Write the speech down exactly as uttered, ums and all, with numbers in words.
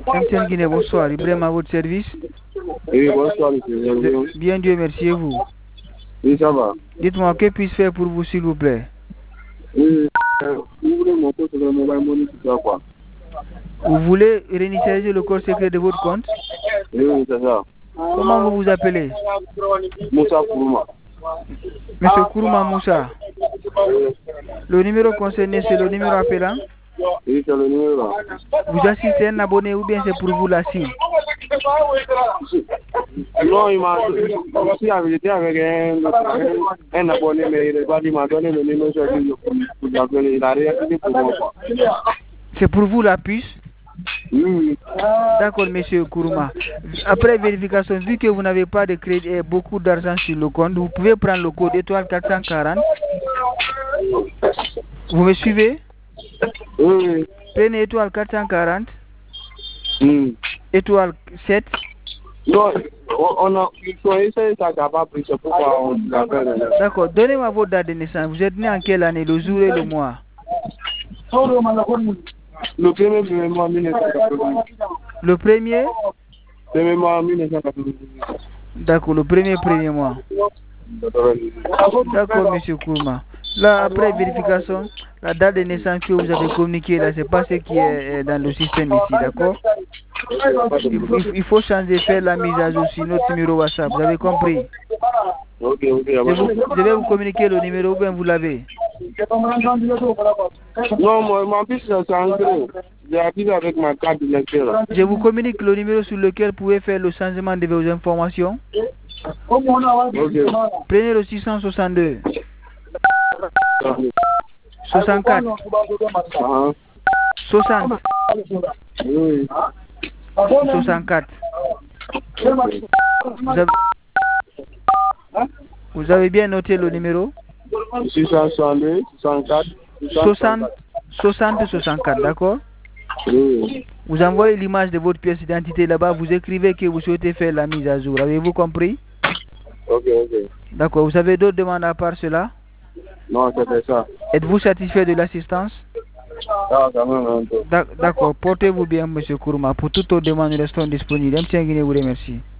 M T N Guinée, bonsoir. Ibrahim à votre service. Oui, bonsoir, monsieur. Bien, Dieu merci, et vous? Oui, ça va. Dites-moi, que puis-je faire pour vous, s'il vous plaît? Oui, vous voulez mon compte sur le mobile money, c'est ça, quoi? Vous voulez réinitialiser le code secret de votre compte? Oui, oui, c'est ça. Comment vous vous appelez? Moussa Kourouma. Monsieur Kourouma Moussa. Le numéro concerné, c'est le numéro appelant? Oui, c'est le numéro. Vous assistez un abonné ou bien c'est pour vous la SIM? Non, il m'a aussi invité avec un, un abonné, mais il m'a donné le numéro pour l'appeler. Il a rien dit pour moi. C'est pour vous la puce? Oui. D'accord, monsieur Kourouma. Après vérification, vu que vous n'avez pas de crédit et beaucoup d'argent sur le compte, vous pouvez prendre le code étoile quatre cent quarante. Vous me suivez? Oui. Prenez étoile quatre cent quarante. Mm. Étoile sept. Non, on a essayé ça n'a pas pris, c'est pourquoi on l'appelle. D'accord, donnez-moi votre date de naissance. Vous êtes né en quelle année, le jour et le mois? Le premier premier mois mille neuf cent quatre-vingt-dix. Le premier? Premier mois mille neuf cent quatre-vingt-dix. D'accord, le premier premier mois. D'accord, monsieur Kourouma. Là, après vérification, la date de naissance que vous avez communiquée, là, c'est pas ce qui est dans le système ici, d'accord? Il, il faut changer, faire la mise à jour sur notre numéro WhatsApp, vous avez compris? Ok, ok. Je, vous, je vais vous communiquer le numéro, ou bien vous l'avez? Non, moi, mon fils, c'est André. J'ai activé avec ma carte de lecteur. Je vous communique le numéro sur lequel vous pouvez faire le changement de vos informations. Okay. Prenez le six cent soixante-deux. soixante-quatre. Uh-huh. soixante. Oui. soixante-quatre. Vous avez, vous avez bien noté le numéro? six cent soixante-deux, soixante-quatre. soixante, soixante, soixante-quatre, d'accord? Oui. Vous envoyez l'image de votre pièce d'identité là-bas, vous écrivez que vous souhaitez faire la mise à jour. Avez-vous compris? Ok, ok. D'accord, vous avez d'autres demandes à part cela? Non, c'était ça. Êtes-vous satisfait de l'assistance? Ah, quand même un peu. D'accord, portez-vous bien, monsieur Kourouma. Pour toutes vos demandes, nous restons disponibles. M T N Guinée vous remercie.